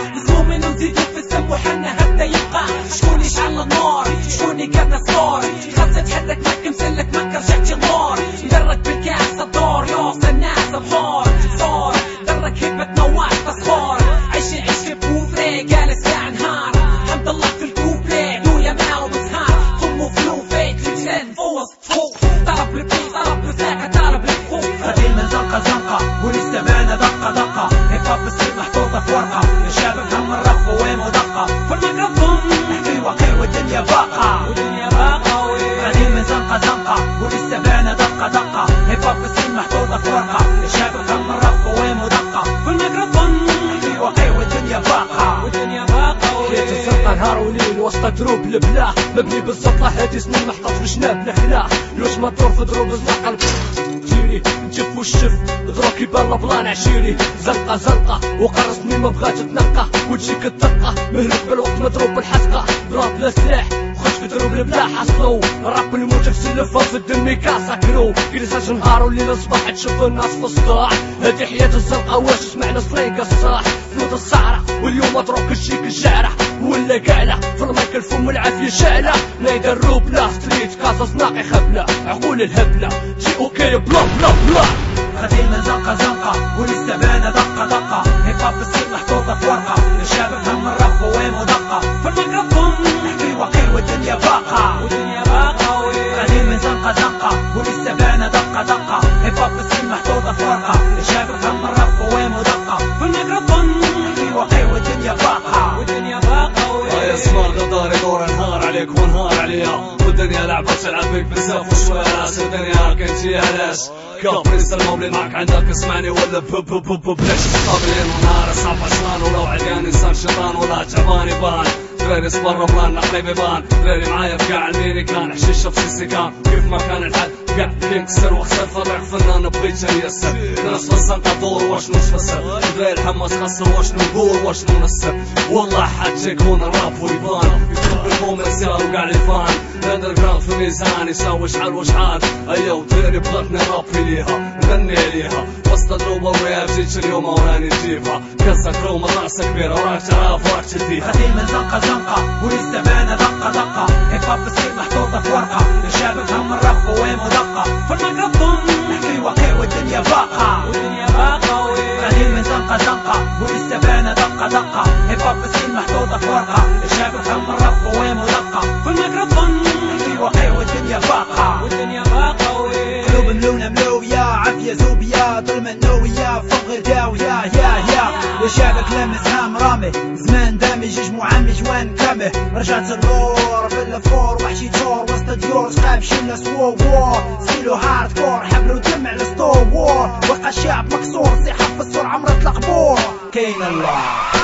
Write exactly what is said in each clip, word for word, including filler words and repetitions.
مظلومين ونزيدوا في السم وحنا هبدا يبقى شكون يشعل النار شكون يقرنا ستار خاصة تحرك مك مسلك مك رجعت النار درك بالكاس الدار يوصل الناس بحار صار درك هبة نواح تصفار عيش عيش في بوفري جالس ساعة نهار حمد الله في الكوبلي دويا معه بسهار طمو فلو فيك لجان فوز فوق طرب لبيت طرب لساكة طرب لفوق خديل من زنقة زنقة ولسه معنا دقة دقة هيب هوب السير محطوطة في ورقة الشباب هم الرف وين ودقة في الميكروفون نحكي الواقع والدنيا باقة والدنيا باقة خديل من زنقة زنقة ولسه معنا دقة دقة هيب هوب السير محطوطة في ورقة الشباب هم الرف وين ودقة في الميكروفون نحكي الواقع والدنيا باقة والدنيا باقة حكاية الزنقة نهار وليل وسط دروب البلاح مبني بالزبط لحد سنين محطوط في جناب الخلاح لوش ما تدور في دروب الزنقة جيري نجف والشف ضرب كيبان بلان عشيري زنقة زنقة وقرصني ما بغات تنقى وتجيك الدقة مهلك بالوقت مضروب بالحسقة ضرب لا سلاح خش في دروب البلاح حصلو الراب الموت في سلفة في الدم كاسة كرو جلساش نهار وليل الصباح تشوف الناس في الصداع هادي حياة الزنقة واش سمعنا سليق الصاح فلوت السعرة واليوم اتروك الشيك الجارة ولا قاعلة في المايك الفم العافية شاعلة نايدة الروب لا ستريت كازا صناقي خبلة عقول الهبلة جي اوكي بلا بلا بلا خديل من زنقة زنقة ولسه معنا دقة دقة هيب هوب السير محطوطة في ورقة الشباب هم الرف وين ودقة في الميكروفون نحكي الواقع والدنيا باقة والدنيا باقة خديل من زنقة زنقة ولسه معنا دقة دقة هيب هوب السير محطوطة في ورقة الشباب هم الرف وين ودقة في الميكروفون نحكي الواقع والدنيا باقة والدنيا باقة يا اسمع غداري دور انهار عليك وانهار عليا والدنيا لعبة تلعب بيك بزاف وشوية راس الدنيا كنتي علاش كابريس المولي معك عندك اسمعني ولا بب بب بب ليش قابلين ونهار صعب عشان ولو عريان انسان شيطان ولا تعبان يبان دراري صبر بلان نقلي بيبان دراري معايا في قاع الميني كان حشيشه في سيسي كان كيف ما كان الحد قاع كينكسر وخسر فرع فنان بغيت يسر ناس في الزنقة دور واش نفسر دراري الحماس خسر واش نقول واش ننسر والله حاج يكون الراب ويبان يكتب الكوميرسيال وقاع الفان الاندر جراوند في ميزان يساوي شحال وشحال ايا ودراري بغاتني رابي ليها نغني عليها وسط دروب الراب جيت اليوم وراني نجيبها كاسة كروم راسها كبيرة وراك تعرف وراك تديها خديل من زنقة زنقة ولسه معنا دقة دقة هيب هوب السير محطوطة في ورقة الشباب هم الرف وين ودقة في الميكروفون نحكي الواقع والدنيا باقة والدنيا باقة خديل من زنقة زنقة ولسه معنا دقة دقة هيب هوب السير محطوطة في ورقة الشباب هم الرف وين ودقة في الميكروفون نحكي الواقع والدنيا باقة والدنيا باقة قلوب ملونة ملوية عافية زوبية ظلمة نوية فوق غير داوية يا يا يا شابك لامس هام رامي زمان دامي جيج معمي جوان كامه رجعت النور في الفور وحشي تور وسط ديور سقاب شلة سوو وور ستيلو هارد كور حبلو دم على ستو وور وقع الشعب مكسور صيحة في السور عمرة القبور كاين الله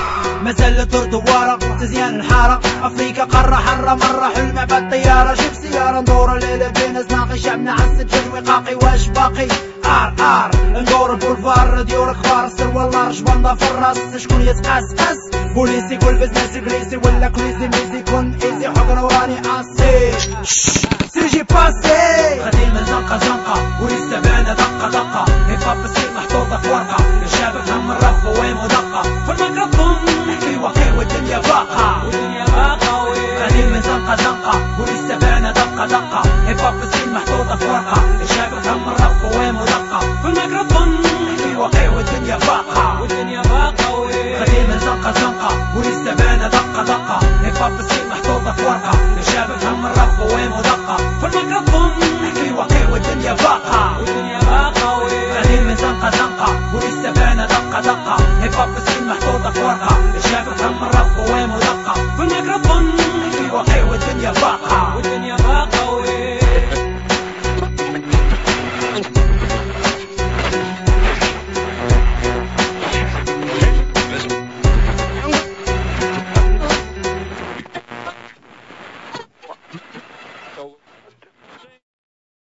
مازال الدور دوارة تزيان الحارة افريقيا قارة حرة مرة حلمة بالطيارة جيب سيارة ندور الليلة بين زناقي شعبنا عالسجل وقاقي واش باقي ار ار ندور البولفار ديور كبار السر والله رجبان في الراس شكون يتقاس قاس بوليسي يقول بزنس بليسي ولا كريزي ميزي كون ايزي حضر وراني اسي سيجي باسي خديل من زنقة زنقة ولسه معنا دقة دقة هيب هوب السير محطوطة في ورقة الشباب هم الرف وين ودقة في الميكروفون نحكي الواقع والدنيا باقة والدنيا باقة خديل من زنقة زنقة ولسه معنا دقة دقة هيب هوب السير محطوطة في ورقة الشباب هم الرف وين ودقة في الميكروفون نحكي الواقع والدنيا باقة والدنيا باقة خديل من زنقة زنقة ولسه معنا دقة دقة هيب هوب السير محطوطة في ورقة الشباب هم الرف وين ودقة في الميكروفون نحكي الواقع والدنيا باقة والدنيا باقة خديل من زنقة زنقة ولسه معنا دقة دقة هيب هوب السير محطوطة في ورقة الشباب هم الرف وين ودقة في الميكروفون نحكي الواقع والدنيا باقة والدنيا